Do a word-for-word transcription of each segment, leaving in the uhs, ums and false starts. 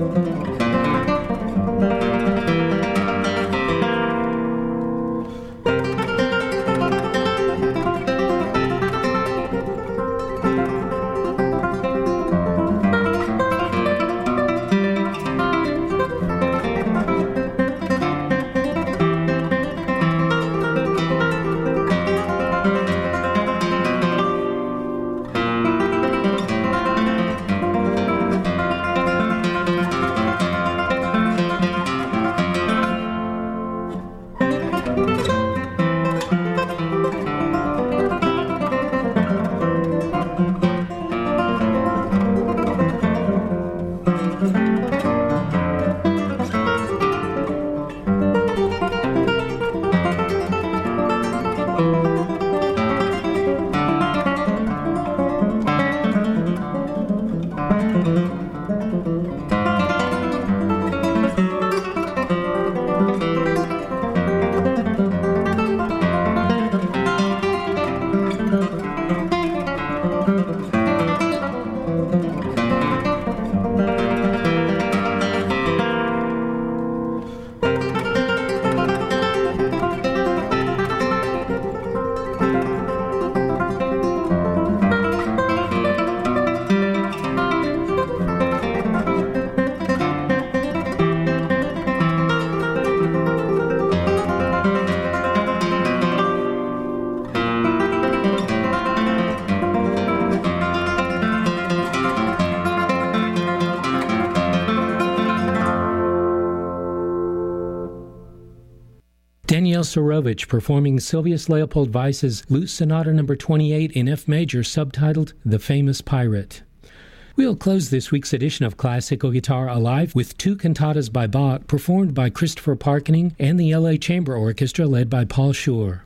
Daniel Surovich performing Sylvius Leopold Weiss's Lute Sonata number twenty-eight in F major, subtitled The Famous Pirate. We'll close this week's edition of Classical Guitar Alive with two cantatas by Bach performed by Christopher Parkening and the L A Chamber Orchestra led by Paul Schur.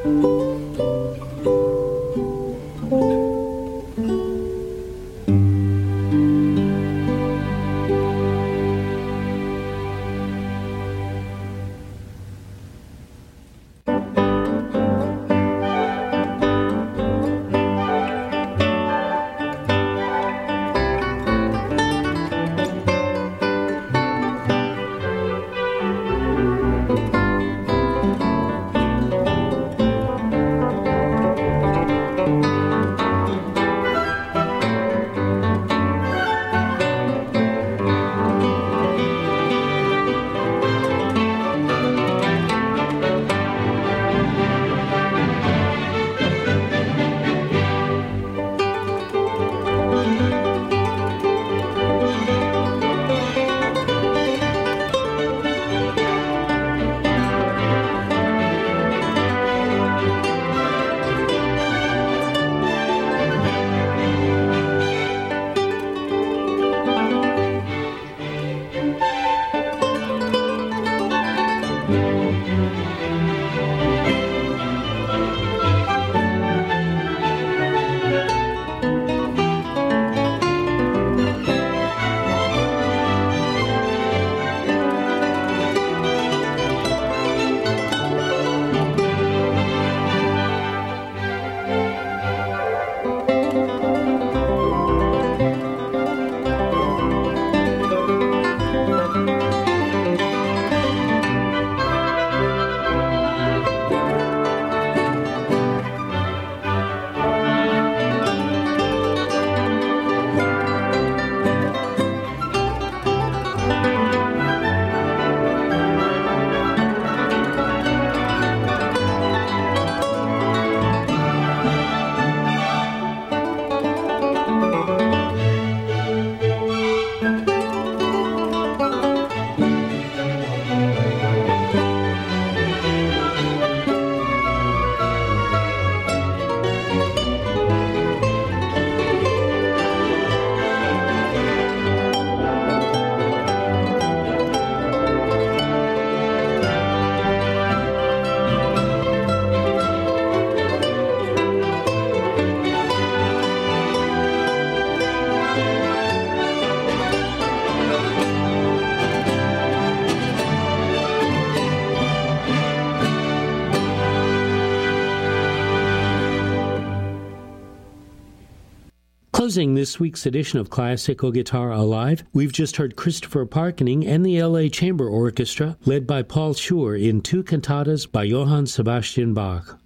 Closing this week's edition of Classical Guitar Alive, we've just heard Christopher Parkening and the L A Chamber Orchestra, led by Paul Schur in two cantatas by Johann Sebastian Bach.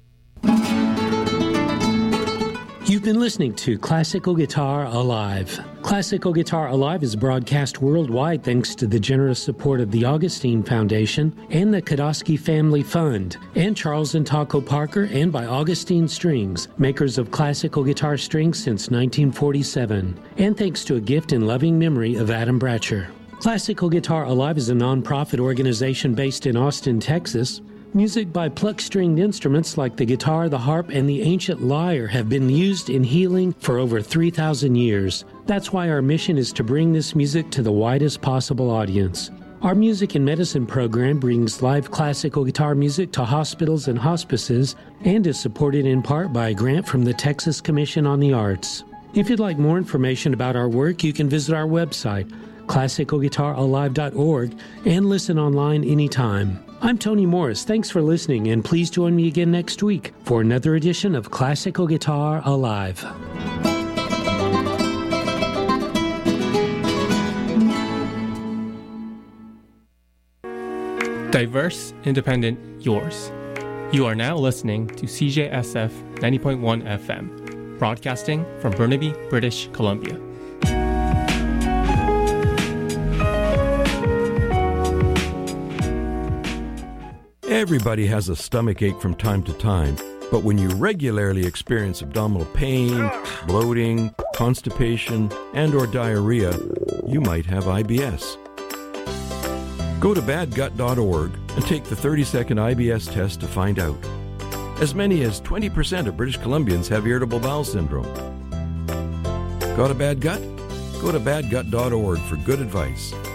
You've been listening to Classical Guitar Alive. Classical Guitar Alive is broadcast worldwide thanks to the generous support of the Augustine Foundation and the Kodosky Family Fund, and Charles and Taco Parker, and by Augustine Strings, makers of classical guitar strings since nineteen forty-seven, and thanks to a gift in loving memory of Adam Bratcher. Classical Guitar Alive is a non-profit organization based in Austin, Texas. Music by pluck-stringed instruments like the guitar, the harp, and the ancient lyre have been used in healing for over three thousand years. That's why our mission is to bring this music to the widest possible audience. Our Music and Medicine program brings live classical guitar music to hospitals and hospices and is supported in part by a grant from the Texas Commission on the Arts. If you'd like more information about our work, you can visit our website, classical guitar alive dot org, and listen online anytime. I'm Tony Morris. Thanks for listening, and please join me again next week for another edition of Classical Guitar Alive. Diverse, independent, yours. You are now listening to C J S F ninety point one F M, broadcasting from Burnaby, British Columbia. Everybody has a stomach ache from time to time, but when you regularly experience abdominal pain, bloating, constipation, and or diarrhea, you might have I B S. Go to bad gut dot org and take the thirty-second I B S test to find out. As many as twenty percent of British Columbians have irritable bowel syndrome. Got a bad gut? Go to bad gut dot org for good advice.